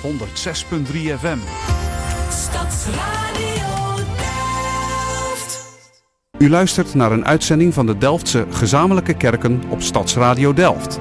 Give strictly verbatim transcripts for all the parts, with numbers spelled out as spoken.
honderd zes punt drie F M. Stadsradio Delft. U luistert naar een uitzending van de Delftse Gezamenlijke Kerken op Stadsradio Delft.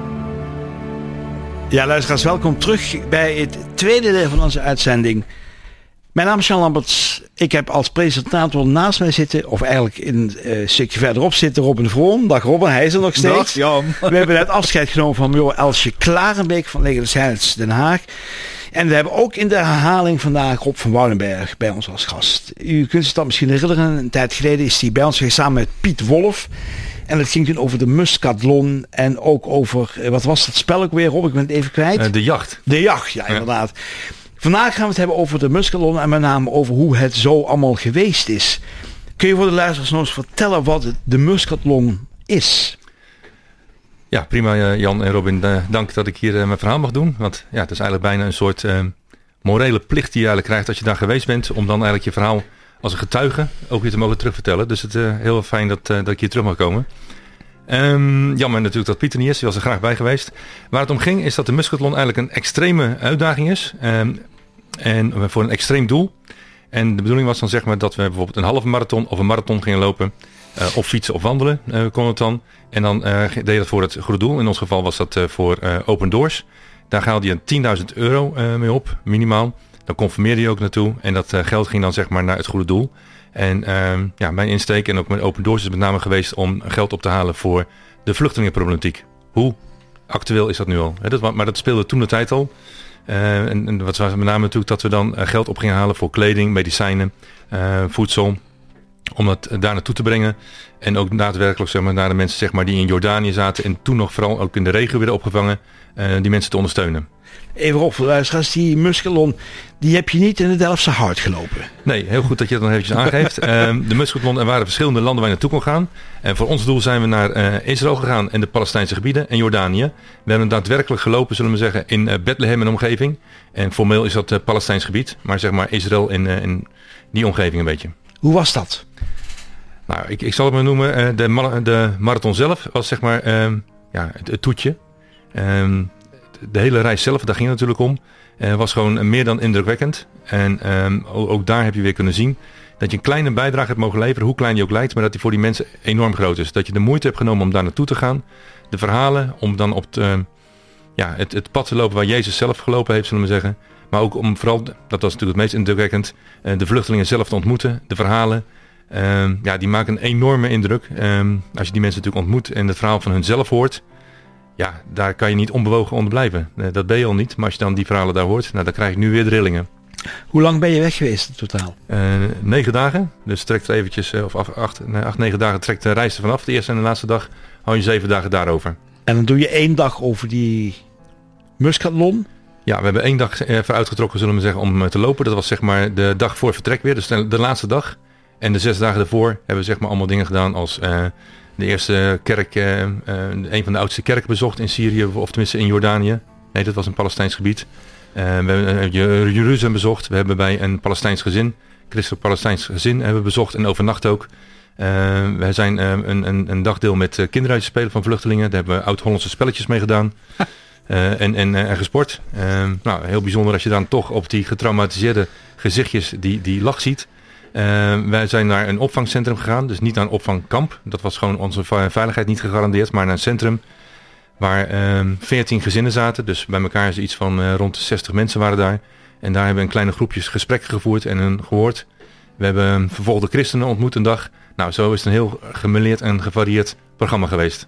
Ja, luisteraars, welkom terug bij het tweede deel van onze uitzending. Mijn naam is Jan Lamberts. Ik heb als presentator naast mij zitten, of eigenlijk in, uh, een stukje verderop zitten, Robin Vroom. Dag Robin, hij is er nog steeds. Dag Jan. We hebben net afscheid genomen van mevrouw Elsje Klarenbeek van Leger des Heils Den Haag. En we hebben ook in de herhaling vandaag Rob van Woudenberg bij ons als gast. U kunt zich dat misschien herinneren. Een tijd geleden is hij bij ons geweest samen met Piet Wolf. En het ging toen over de Muscatlon en ook over, wat was dat spel ook weer, Rob? Ik ben het even kwijt. Uh, de jacht. De jacht, ja, inderdaad. Ja. Vandaag gaan we het hebben over de Muscatlon en met name over hoe het zo allemaal geweest is. Kun je voor de luisteraars nog eens vertellen wat de Muscatlon is? Ja, prima Jan en Robin. Uh, dank dat ik hier uh, mijn verhaal mag doen. Want ja, het is eigenlijk bijna een soort uh, morele plicht die je eigenlijk krijgt als je daar geweest bent. Om dan eigenlijk je verhaal als een getuige ook weer te mogen terugvertellen. Dus het is uh, heel fijn dat, uh, dat ik hier terug mag komen. Um, jammer natuurlijk dat Pieter niet is. Die was er graag bij geweest. Waar het om ging is dat de Muscatlon eigenlijk een extreme uitdaging is. Um, en voor een extreem doel. En de bedoeling was dan zeg maar dat we bijvoorbeeld een halve marathon of een marathon gingen lopen. Uh, of fietsen of wandelen uh, kon het dan. En dan uh, deed je dat voor het goede doel. In ons geval was dat uh, voor uh, Open Doors. Daar haalde je tienduizend euro uh, mee op, minimaal. Dan conformeerde je ook naartoe. En dat uh, geld ging dan zeg maar naar het goede doel. En uh, ja, mijn insteek en ook mijn Open Doors is met name geweest om geld op te halen voor de vluchtelingenproblematiek. Hoe actueel is dat nu al? He, dat, maar dat speelde toen de tijd al. Uh, en, en wat was met name natuurlijk dat we dan uh, geld op gingen halen voor kleding, medicijnen, uh, voedsel. Om dat daar naartoe te brengen. En ook daadwerkelijk zeg maar, naar de mensen zeg maar, die in Jordanië zaten. En toen nog vooral ook in de regio werden opgevangen. Uh, die mensen te ondersteunen. Even op voor de luisteraars. Die Muscatlon, die heb je niet in het Delftse Hart gelopen. Nee, heel goed dat je dat nog eventjes aangeeft. uh, de Muscatlon, er waren verschillende landen waar je naartoe kon gaan. En voor ons doel zijn we naar uh, Israël gegaan. En de Palestijnse gebieden. En Jordanië. We hebben daadwerkelijk gelopen, zullen we zeggen, in uh, Bethlehem en omgeving. En formeel is dat uh, Palestijns gebied. Maar zeg maar Israël in, uh, in die omgeving een beetje. Hoe was dat? Nou, ik, ik zal het maar noemen. Uh, de, ma- de marathon zelf was zeg maar uh, ja, het, het toetje. Uh, de hele reis zelf, daar ging het natuurlijk om. Uh, was gewoon meer dan indrukwekkend. En um, ook, ook daar heb je weer kunnen zien dat je een kleine bijdrage hebt mogen leveren. Hoe klein die ook lijkt, maar dat die voor die mensen enorm groot is. Dat je de moeite hebt genomen om daar naartoe te gaan. De verhalen, om dan op het, uh, ja, het, het pad te lopen waar Jezus zelf gelopen heeft, zullen we zeggen. Maar ook om vooral, dat was natuurlijk het meest indrukwekkend, uh, de vluchtelingen zelf te ontmoeten. De verhalen. Um, ja, die maken een enorme indruk. Um, als je die mensen natuurlijk ontmoet en het verhaal van hun zelf hoort. Ja, daar kan je niet onbewogen onder blijven. Uh, dat ben je al niet. Maar als je dan die verhalen daar hoort, nou, dan krijg je nu weer de rillingen. Hoe lang ben je weg geweest in totaal? Uh, negen dagen. Dus trekt er eventjes, uh, of af, acht, nee, acht, negen dagen trekt de reis er vanaf. De eerste en de laatste dag hou je zeven dagen daarover. En dan doe je één dag over die Muscatlon. Ja, we hebben één dag uh, vooruitgetrokken, zullen we zeggen, om uh, te lopen. Dat was zeg maar de dag voor vertrek weer. Dus de, de laatste dag. En de zes dagen daarvoor hebben we zeg maar allemaal dingen gedaan als uh, de eerste kerk, uh, uh, een van de oudste kerken bezocht in Syrië, of tenminste in Jordanië. Nee, dat was een Palestijns gebied. Uh, we hebben uh, Jeruzalem bezocht. We hebben bij een Palestijns gezin, christelijk-Palestijns gezin, hebben we bezocht en overnacht ook. Uh, we zijn uh, een, een, een dagdeel met uh, kinderhuizen spelen van vluchtelingen. Daar hebben we oud-Hollandse spelletjes mee gedaan. Uh, en, en, uh, en gesport. Uh, nou, heel bijzonder als je dan toch op die getraumatiseerde gezichtjes die, die lach ziet. Uh, wij zijn naar een opvangcentrum gegaan, dus niet naar een opvangkamp. Dat was gewoon onze veiligheid niet gegarandeerd, maar naar een centrum waar veertien uh, gezinnen zaten. Dus bij elkaar is iets van uh, rond de zestig mensen waren daar. En daar hebben we in kleine groepjes gesprekken gevoerd en hun gehoord. We hebben vervolgde christenen ontmoet een dag. Nou, zo is het een heel gemêleerd en gevarieerd programma geweest.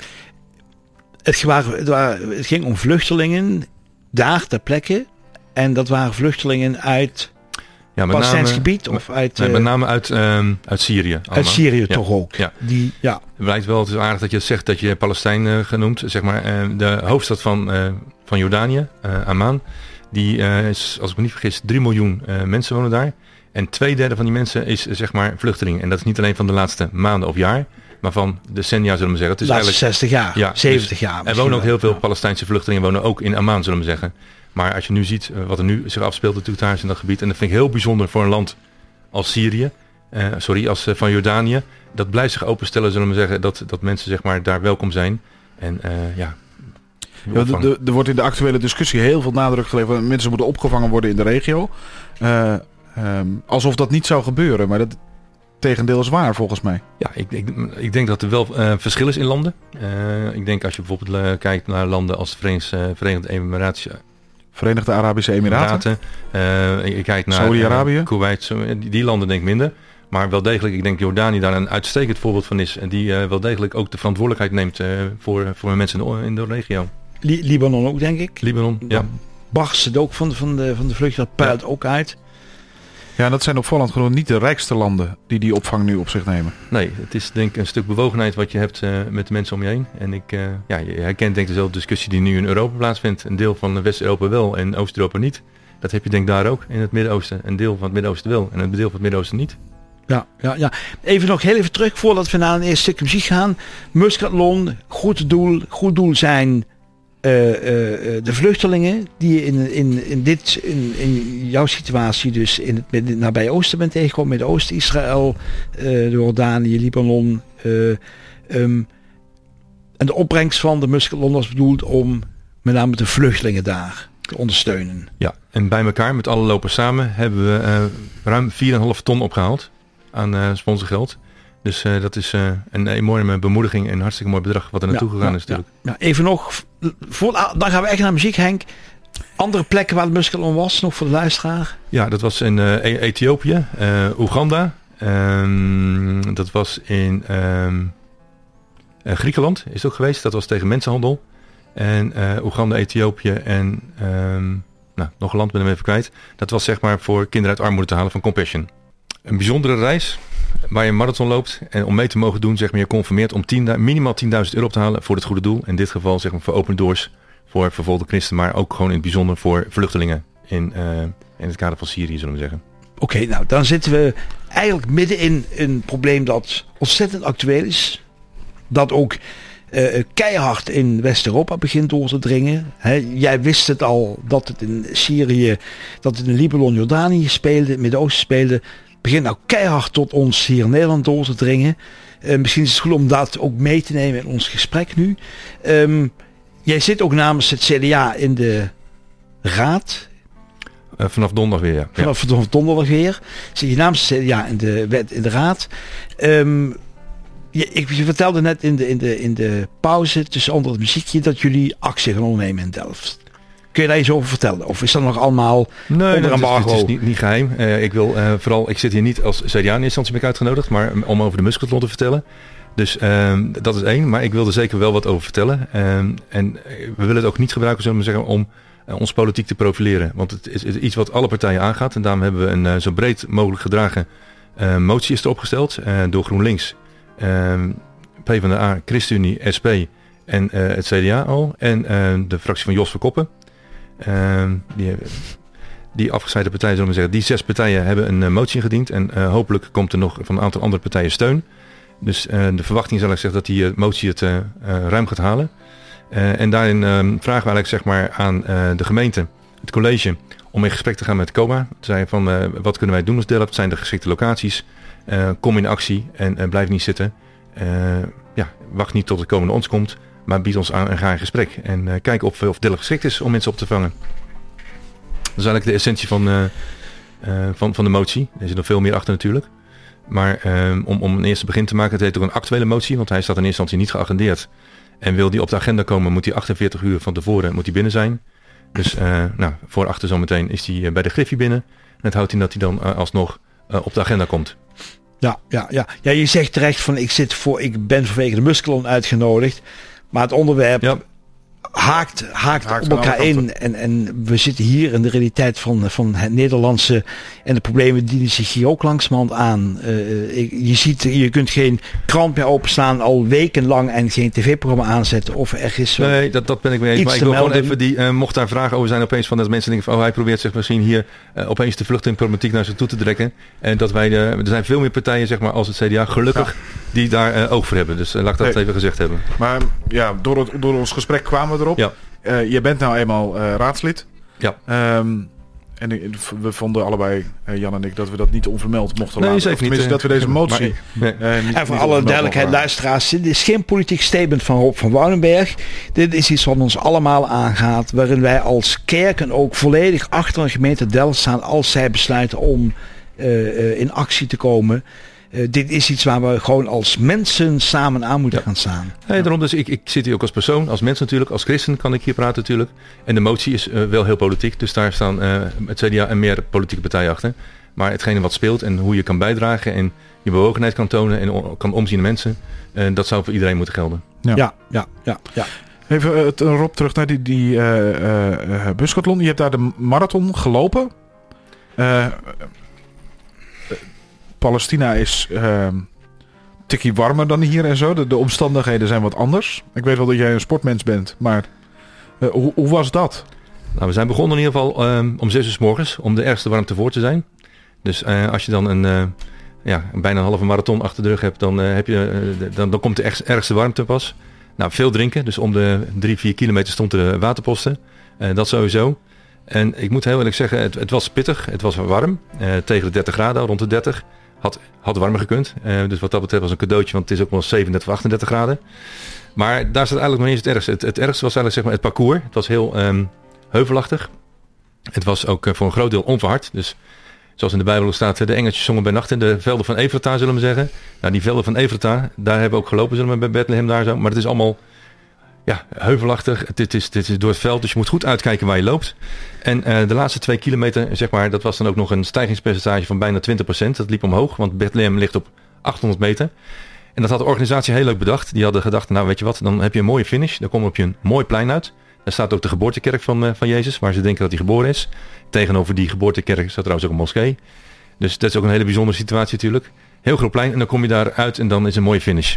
Het, waren, het, waren, het ging om vluchtelingen daar ter plekke. En dat waren vluchtelingen uit ja, Palestijns gebied? Of uit, nee, met name uit, um, uit Syrië. Allemaal. Uit Syrië ja. toch ook? Ja. Die, ja. Het blijkt wel, het is aardig dat je het zegt dat je Palestijn uh, genoemd. Zeg maar, uh, de hoofdstad van, uh, van Jordanië, uh, Amman. Die uh, is, als ik me niet vergis, drie miljoen uh, mensen wonen daar. En twee derde van die mensen is zeg maar vluchteling. En dat is niet alleen van de laatste maanden of jaar, maar van decennia zullen we zeggen. Het is laatste zestig jaar, ja, zeventig dus, jaar. Er wonen ook heel veel ja. Palestijnse vluchtelingen wonen ook in Amman, zullen we zeggen. Maar als je nu ziet uh, wat er nu zich afspeelt natuurlijk daar in dat gebied. En dat vind ik heel bijzonder voor een land als Syrië. Uh, sorry, als uh, van Jordanië. Dat blijft zich openstellen, zullen we zeggen. Dat, dat mensen zeg maar daar welkom zijn. En uh, ja... Ja, de, de, er wordt in de actuele discussie heel veel nadruk gelegd. Mensen moeten opgevangen worden in de regio. Uh, um, alsof dat niet zou gebeuren. Maar dat tegendeel is waar volgens mij. Ja, ik, ik, ik denk dat er wel uh, verschil is in landen. Uh, ik denk als je bijvoorbeeld uh, kijkt naar landen als de Verenigde, uh, Verenigde Emiraten. Verenigde Arabische Emiraten. Emiraten. Uh, je kijkt naar Saudi-Arabië. Uh, Kuwait. Zo, die, die landen denk ik minder. Maar wel degelijk, ik denk Jordanië daar een uitstekend voorbeeld van is. En die uh, wel degelijk ook de verantwoordelijkheid neemt uh, voor, voor de mensen in de, in de regio. Li- Libanon ook, denk ik. Libanon, ja. Barst het ook van de, van de, van de vlucht, dat puilt ja. ook uit. Ja, dat zijn opvallend genoeg niet de rijkste landen die die opvang nu op zich nemen. Nee, het is denk ik een stuk bewogenheid wat je hebt uh, met de mensen om je heen. En ik, uh, ja, je herkent denk ik dezelfde discussie die nu in Europa plaatsvindt. Een deel van West-Europa wel en Oost-Europa niet. Dat heb je denk ik daar ook in het Midden-Oosten. Een deel van het Midden-Oosten wel en een deel van het Midden-Oosten niet. Ja, ja, ja. Even nog heel even terug voordat we naar een eerste stukje muziek gaan. Muskatloon, goed doel. Goed doel zijn uh, uh, de vluchtelingen die in, in, in, dit, in, in jouw situatie dus in het, in het nabije Oosten bent tegengekomen. Midden-Oosten, Israël, uh, Jordanië, Libanon. Uh, um, en de opbrengst van de Muskatloon was bedoeld om met name de vluchtelingen daar te ondersteunen. Ja, en bij elkaar met alle lopers samen hebben we uh, ruim vier komma vijf ton opgehaald aan uh, sponsorgeld. Dus uh, dat is uh, een enorme bemoediging en een hartstikke mooi bedrag wat er naartoe ja, gegaan ja, is natuurlijk. Ja, ja, even nog, voor, dan gaan we echt naar muziek, Henk. Andere plekken waar de Muskatloon was, nog voor de luisteraar? Ja, dat was in uh, Ethiopië, uh, Oeganda. Um, dat was in um, uh, Griekenland is het ook geweest. Dat was tegen mensenhandel. En uh, Oeganda, Ethiopië en um, nou, nog een land ben ik even kwijt. Dat was zeg maar voor kinderen uit armoede te halen van Compassion. Een bijzondere reis waar je een marathon loopt en om mee te mogen doen, zeg maar, je conformeert om tien, minimaal tienduizend euro op te halen voor het goede doel. In dit geval zeg maar voor Open Doors, voor vervolgde christenen, maar ook gewoon in het bijzonder voor vluchtelingen in, uh, in het kader van Syrië, zullen we zeggen. Oké, okay, nou dan zitten we eigenlijk midden in een probleem dat ontzettend actueel is. Dat ook uh, keihard in West-Europa begint door te dringen. He, jij wist het al dat het in Syrië, dat het in Libanon, Jordanië speelde, het Midden-Oosten speelde. Begint nou keihard tot ons hier in Nederland door te dringen. Uh, misschien is het goed om dat ook mee te nemen in ons gesprek nu. Um, jij zit ook namens het C D A in de raad. Uh, vanaf donderdag weer, ja. Vanaf ja. donderdag weer. Zit je namens het C D A in de, wet, in de raad. Um, je, ik, je vertelde net in de, in, de, in de pauze tussen onder het muziekje dat jullie actie gaan ondernemen in Delft. Kun je daar iets over vertellen? Of is dat nog allemaal nee, onder embargo? Het is, is niet, niet geheim. Uh, ik wil uh, vooral, ik zit hier niet als C D A in eerste instantie ben ik uitgenodigd, maar om over de Muskatloon te vertellen. Dus uh, dat is één. Maar ik wil er zeker wel wat over vertellen. Uh, en we willen het ook niet gebruiken, zullen we zeggen, om uh, ons politiek te profileren. Want het is, is iets wat alle partijen aangaat. En daarom hebben we een uh, zo breed mogelijk gedragen uh, motie is er opgesteld uh, door GroenLinks, uh, PvdA, ChristenUnie, S P en uh, het C D A al. En uh, de fractie van Jos Verkoppen. Uh, die, die afgescheiden partijen, zullen we zeggen, die zes partijen hebben een uh, motie ingediend. En uh, hopelijk komt er nog van een aantal andere partijen steun. Dus uh, de verwachting zal ik zeggen dat die uh, motie het uh, uh, ruim gaat halen. Uh, en daarin uh, vragen we eigenlijk zeg maar, aan uh, de gemeente, het college, om in gesprek te gaan met COMA. Te zeggen van uh, wat kunnen wij doen als Delft? Zijn de geschikte locaties? Uh, kom in actie en uh, blijf niet zitten. Uh, ja, wacht niet tot het komende ons komt. Maar bied ons aan en ga in gesprek. En uh, kijk of, of Delft geschikt is om mensen op te vangen. Dat is eigenlijk de essentie van, uh, uh, van, van de motie. Er zit nog veel meer achter natuurlijk. Maar uh, om, om een eerste begin te maken, het heet ook een actuele motie. Want hij staat in eerste instantie niet geagendeerd. En wil die op de agenda komen, moet hij achtenveertig uur van tevoren moet hij binnen zijn. Dus uh, nou, voor achter zometeen is hij uh, bij de Griffie binnen. En het houdt in dat hij dan uh, alsnog uh, op de agenda komt. Ja, ja, ja. ja, je zegt terecht van ik, zit voor, ik ben vanwege de Muskatloon uitgenodigd. Maar het onderwerp ja. haakt, haakt, haakt op elkaar in. En, en we zitten hier in de realiteit van, van het Nederlandse. En de problemen dienen zich hier ook langzamerhand aan. Uh, je ziet, je kunt geen krant meer openstaan al wekenlang en geen tv-programma aanzetten. Of er is nee, dat, dat ben ik mee eens. Maar ik wil melden. Gewoon even, die, uh, mocht daar vragen over zijn opeens van dat mensen denken van oh, hij probeert zich misschien hier uh, opeens de vluchtelingenproblematiek naar zich toe te trekken. En dat wij, uh, er zijn veel meer partijen zeg maar als het C D A gelukkig ja. die daar uh, oog voor hebben. Dus uh, laat ik dat nee. even gezegd hebben. Maar ja, door, het, door ons gesprek kwamen we erop. Ja. Uh, je bent nou eenmaal uh, raadslid. Ja. Um, en we vonden allebei, uh, Jan en ik, dat we dat niet onvermeld mochten nee, laten. Of tenminste, dat we deze motie... Maar, nee. uh, niet, en voor niet alle duidelijkheid, waren. luisteraars, dit is geen politiek statement van Rob van Woudenberg. Dit is iets wat ons allemaal aangaat, waarin wij als kerken ook volledig achter een gemeente Delft staan als zij besluiten om uh, uh, in actie te komen. Uh, dit is iets waar we gewoon als mensen samen aan moeten ja. gaan staan. Nee, daarom dus ik, ik zit hier ook als persoon, als mens natuurlijk, als christen kan ik hier praten natuurlijk. En de motie is uh, wel heel politiek, dus daar staan uh, het C D A en meer politieke partijen achter. Maar hetgene wat speelt en hoe je kan bijdragen en je bewogenheid kan tonen en o- kan omzien naar mensen, uh, dat zou voor iedereen moeten gelden. Ja, ja, ja. ja, ja. Even uh, Rob, terug naar die, die uh, uh, buskatlon. Je hebt daar de marathon gelopen. Uh, Palestina is uh, tikkie warmer dan hier en zo. De, de omstandigheden zijn wat anders. Ik weet wel dat jij een sportmens bent, maar uh, hoe, hoe was dat? Nou, we zijn begonnen in ieder geval um, om zes uur 's morgens, om de ergste warmte voor te zijn. Dus uh, als je dan een, uh, ja, een bijna een halve marathon achter de rug hebt, dan, uh, heb je, uh, dan, dan komt de ergste, ergste warmte pas. Nou, veel drinken. Dus om de drie, vier kilometer stond er waterposten. Uh, dat sowieso. En ik moet heel eerlijk zeggen, het, het was pittig. Het was warm. Uh, tegen de dertig graden, rond de dertig. Had, had warmer gekund. Uh, dus wat dat betreft was een cadeautje, want het is ook wel zevenendertig of achtendertig graden. Maar daar staat eigenlijk nog niet eens het ergste. Het, het ergste was eigenlijk zeg maar het parcours. Het was heel um, heuvelachtig. Het was ook uh, voor een groot deel onverhard. Dus zoals in de Bijbel staat, de engeltjes zongen bij nacht in de velden van Efrata, zullen we zeggen. Nou, die velden van Efrata, daar hebben we ook gelopen, zullen we bij Bethlehem daar zo. Maar het is allemaal ja, heuvelachtig. Het is, het is door het veld, dus je moet goed uitkijken waar je loopt. En uh, de laatste twee kilometer, zeg maar, dat was dan ook nog een stijgingspercentage van bijna twintig procent. Dat liep omhoog, want Bethlehem ligt op achthonderd meter. En dat had de organisatie heel leuk bedacht. Die hadden gedacht, nou weet je wat, dan heb je een mooie finish. Dan kom je op je een mooi plein uit. Daar staat ook de geboortekerk van, uh, van Jezus, waar ze denken dat hij geboren is. Tegenover die geboortekerk staat trouwens ook een moskee. Dus dat is ook een hele bijzondere situatie natuurlijk. Heel groot plein en dan kom je daar uit en dan is een mooie finish.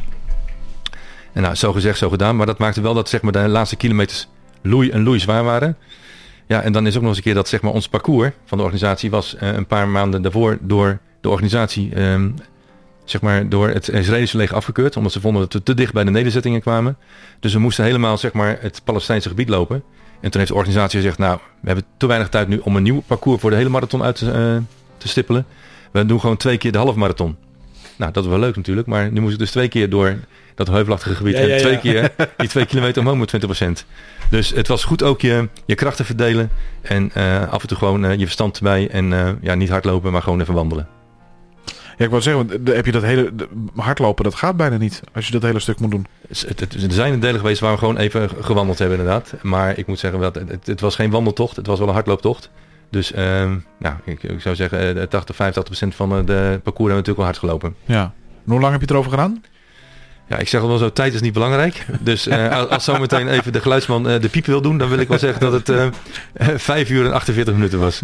En nou, zo gezegd, zo gedaan. Maar dat maakte wel dat zeg maar, de laatste kilometers loei en loei zwaar waren. Ja, en dan is ook nog eens een keer dat zeg maar, ons parcours van de organisatie was uh, een paar maanden daarvoor door de organisatie, um, zeg maar, door het Israëlische leger afgekeurd. Omdat ze vonden dat we te dicht bij de nederzettingen kwamen. Dus we moesten helemaal zeg maar, het Palestijnse gebied lopen. En toen heeft de organisatie gezegd, nou, we hebben te weinig tijd nu om een nieuw parcours voor de hele marathon uit te, uh, te stippelen. We doen gewoon twee keer de halve marathon. Nou, dat is wel leuk natuurlijk, maar nu moest ik dus twee keer door dat heuvelachtige gebied. Ja, ja, en twee ja. keer die twee kilometer omhoog met twintig procent. Dus het was goed ook je, je krachten verdelen en uh, af en toe gewoon uh, je verstand erbij en uh, ja, niet hardlopen, maar gewoon even wandelen. Ja, ik wou zeggen, want, heb je dat hele de, hardlopen, dat gaat bijna niet als je dat hele stuk moet doen. Het, het, het, er zijn delen geweest waar we gewoon even gewandeld hebben inderdaad. Maar ik moet zeggen, wel, het, het was geen wandeltocht, het was wel een hardlooptocht. Dus uh, nou, ik, ik zou zeggen, tachtig, vijfentachtig procent van de parcours hebben we natuurlijk wel hard gelopen. Ja. En hoe lang heb je het erover gedaan? Ja, ik zeg wel zo, tijd is niet belangrijk. Dus uh, als, als zometeen even de geluidsman uh, de piep wil doen, dan wil ik wel zeggen dat het uh, vijf uur en achtenveertig minuten was.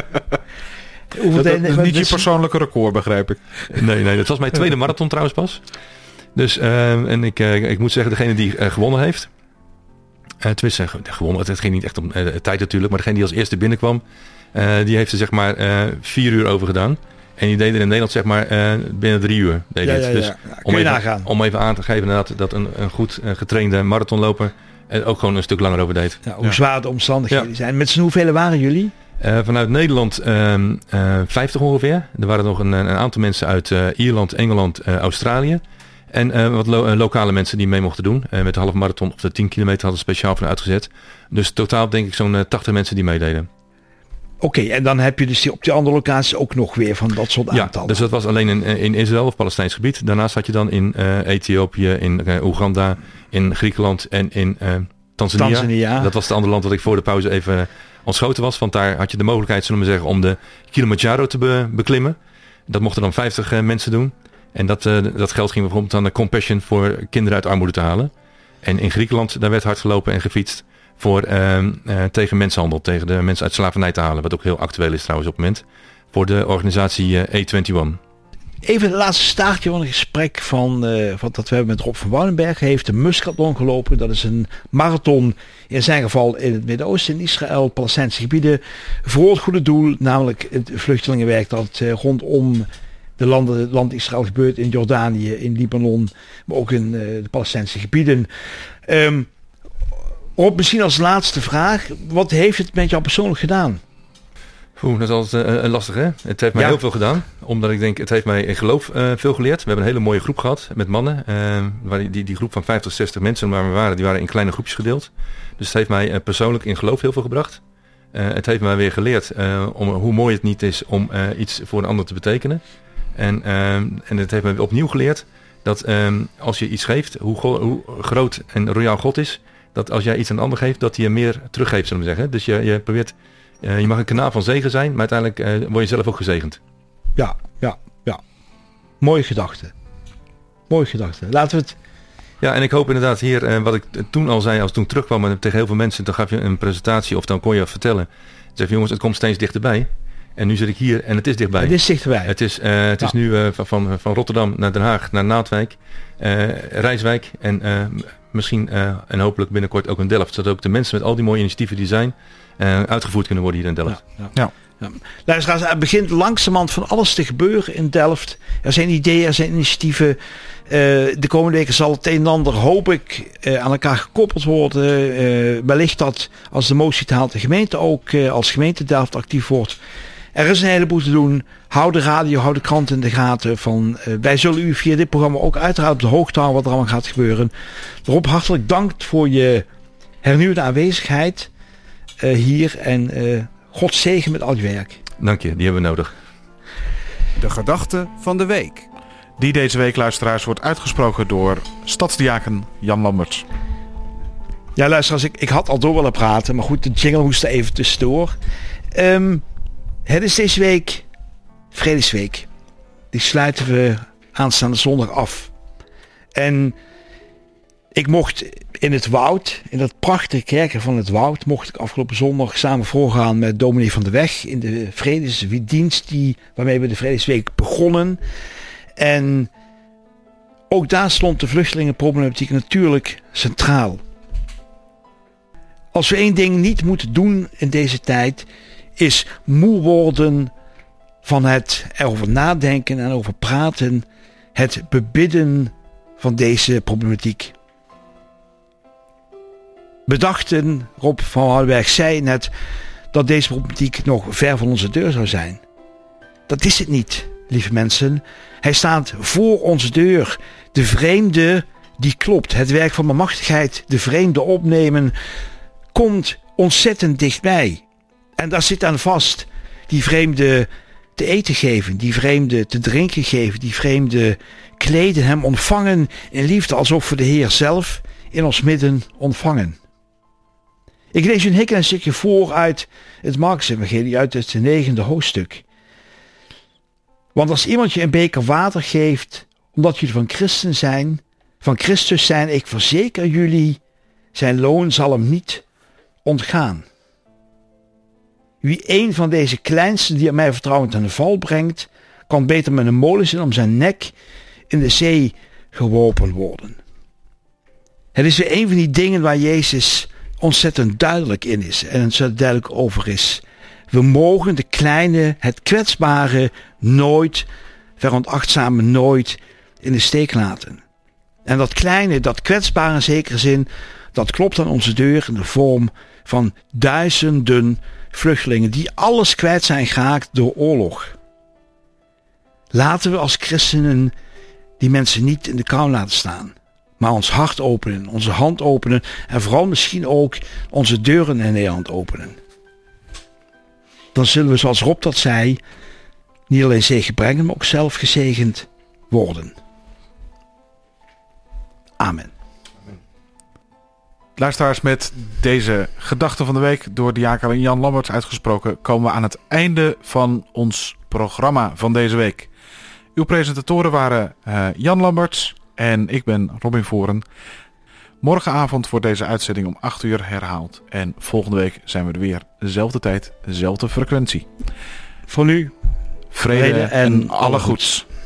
Hoeveel Dat, dat is niet je dus- persoonlijke record, begrijp ik. Nee, nee, dat was mijn tweede marathon trouwens pas. Dus, uh, en ik, uh, ik moet zeggen, degene die uh, gewonnen heeft. Uh, tenminste, gewonnen, het ging niet echt om uh, tijd natuurlijk, maar degene die als eerste binnenkwam, uh, die heeft er zeg maar uh, vier uur over gedaan. En die deed er in Nederland zeg maar uh, binnen drie uur. Deed Ja, het. ja, ja. Dus Ja, kun om, je even, nagaan. om even aan te geven dat, dat een, een goed uh, getrainde marathonloper er ook gewoon een stuk langer over deed. Ja, hoe Ja. zwaar de omstandigheden Ja. zijn. Met z'n hoeveel waren jullie? Uh, vanuit Nederland uh, uh, vijftig ongeveer. Er waren nog een, een aantal mensen uit uh, Ierland, Engeland, uh, Australië. En uh, wat lo- uh, lokale mensen die mee mochten doen. Uh, met de halve marathon of de tien kilometer hadden speciaal van uitgezet. Dus totaal denk ik zo'n uh, tachtig mensen die meededen. Oké, en dan heb je dus die, op die andere locaties ook nog weer van dat soort Ja, aantallen. dus dat was alleen in, in Israël of Palestijns gebied. Daarnaast had je dan in uh, Ethiopië, in uh, Oeganda, in Griekenland en in uh, Tanzania. Tanzania. Dat was het andere land dat ik voor de pauze even uh, ontschoten was. Want daar had je de mogelijkheid, zullen we zeggen, om de Kilimanjaro te be- beklimmen. Dat mochten dan vijftig uh, mensen doen. En dat, uh, dat geld ging bijvoorbeeld aan de Compassion voor kinderen uit armoede te halen. En in Griekenland, daar werd hard gelopen en gefietst voor uh, uh, tegen mensenhandel, tegen de mensen uit slavernij te halen. Wat ook heel actueel is trouwens op het moment. Voor de organisatie uh, A eenentwintig. Even het laatste staartje van een gesprek van, uh, van dat we hebben met Rob van Woudenberg. Hij heeft de Muskatlon gelopen. Dat is een marathon, in zijn geval in het Midden-Oosten, in Israël, Palestijnse gebieden. Voor het goede doel, namelijk het vluchtelingenwerk dat uh, rondom de landen, het land Israël gebeurt. In Jordanië, in Libanon, maar ook in uh, de Palestijnse gebieden. Um, Rob, misschien als laatste vraag. Wat heeft het met jou persoonlijk gedaan? Oeh, dat is altijd uh, lastig, hè? Het heeft mij Ja. heel veel gedaan. Omdat ik denk, het heeft mij in geloof uh, veel geleerd. We hebben een hele mooie groep gehad met mannen. Uh, waar die, die, die groep van vijftig, zestig mensen waar we waren, die waren in kleine groepjes gedeeld. Dus het heeft mij uh, persoonlijk in geloof heel veel gebracht. Uh, het heeft mij weer geleerd uh, om, hoe mooi het niet is om uh, iets voor een ander te betekenen. En, uh, en het heeft mij opnieuw geleerd dat um, als je iets geeft, hoe, go- hoe groot en royaal God is, dat als jij iets aan een ander geeft, dat hij je meer teruggeeft, zullen we zeggen. Dus je, je probeert, uh, je mag een kanaal van zegen zijn, maar uiteindelijk uh, word je zelf ook gezegend. Ja, ja, ja. Mooie gedachte. Mooie gedachte. Laten we het... Ja, en ik hoop inderdaad hier, uh, wat ik toen al zei, als ik toen terugkwam en tegen heel veel mensen, dan gaf je een presentatie of dan kon je wat vertellen. Dan zeg je, jongens, het komt steeds dichterbij. En nu zit ik hier en het is dichtbij. Het is dichterbij. Het is, uh, het Ja. is nu uh, van, van, van Rotterdam naar Den Haag, naar Naaldwijk, uh, Rijswijk en uh, misschien uh, en hopelijk binnenkort ook in Delft. Zodat ook de mensen met al die mooie initiatieven die zijn, uh, uitgevoerd kunnen worden hier in Delft. Ja, Ja. ja. Luisteraars, er begint langzamerhand van alles te gebeuren in Delft. Er zijn ideeën, er zijn initiatieven. Uh, de komende weken zal het een en ander, hoop ik, uh, aan elkaar gekoppeld worden. Uh, wellicht dat als de motie het haalt, de gemeente ook uh, als gemeente Delft actief wordt. Er is een heleboel te doen. Hou de radio, hou de krant in de gaten. Van, uh, wij zullen u via dit programma ook uiteraard op de hoogte houden wat er allemaal gaat gebeuren. Rob, hartelijk dank voor je hernieuwde aanwezigheid uh, hier. En uh, God zegen met al je werk. Dank je, die hebben we nodig. De gedachte van de week. Die deze week, luisteraars, wordt uitgesproken door stadsdiaken Jan Lamberts. Ja, luisteraars, ik, ik had al door willen praten. Maar goed, de jingle moest er even tussendoor. Um, het is deze week Vredesweek. Die sluiten we aanstaande zondag af. En ik mocht in het Woud, in dat prachtige kerken van het Woud, mocht ik afgelopen zondag samen voorgaan met dominee van de Weg in de vredesdienst die, waarmee we de Vredesweek begonnen. En ook daar stond de vluchtelingenproblematiek natuurlijk centraal. Als we één ding niet moeten doen in deze tijd, is moe worden van het erover nadenken en over praten, het bebidden van deze problematiek. Bedachten, Rob van Woudenberg zei net dat deze problematiek nog ver van onze deur zou zijn. Dat is het niet, lieve mensen. Hij staat voor onze deur. De vreemde, die klopt. Het werk van bemachtigheid, de vreemde opnemen, komt ontzettend dichtbij. En daar zit aan vast. Die vreemde te eten geven, die vreemde te drinken geven, die vreemde kleden, hem ontvangen in liefde alsof we de Heer zelf in ons midden ontvangen. Ik lees u een heel klein stukje voor uit het Markus-evangelie, uit het negende hoofdstuk. Want als iemand je een beker water geeft, omdat jullie van Christen zijn, van Christus zijn, ik verzeker jullie, zijn loon zal hem niet ontgaan. Wie een van deze kleinsten die aan mij vertrouwen ten val brengt, kan beter met een molenzin om zijn nek in de zee geworpen worden. Het is weer een van die dingen waar Jezus ontzettend duidelijk in is en ontzettend duidelijk over is. We mogen de kleine, het kwetsbare nooit, veronachtzamen nooit in de steek laten. En dat kleine, dat kwetsbare in zekere zin, dat klopt aan onze deur in de vorm van duizenden vluchtelingen die alles kwijt zijn geraakt door oorlog. Laten we als christenen die mensen niet in de kou laten staan, maar ons hart openen, onze hand openen en vooral misschien ook onze deuren in Nederland openen. Dan zullen we, zoals Rob dat zei, niet alleen zegen brengen, maar ook zelf gezegend worden. Amen. Luisteraars, met deze gedachte van de week door diaken Jan Lamberts uitgesproken, komen we aan het einde van ons programma van deze week. Uw presentatoren waren uh, Jan Lamberts en ik ben Robin Voren. Morgenavond wordt deze uitzending om acht uur herhaald. En volgende week zijn we er weer. Dezelfde tijd, dezelfde frequentie. Voor nu, Vrede, vrede en, en alle alle goeds.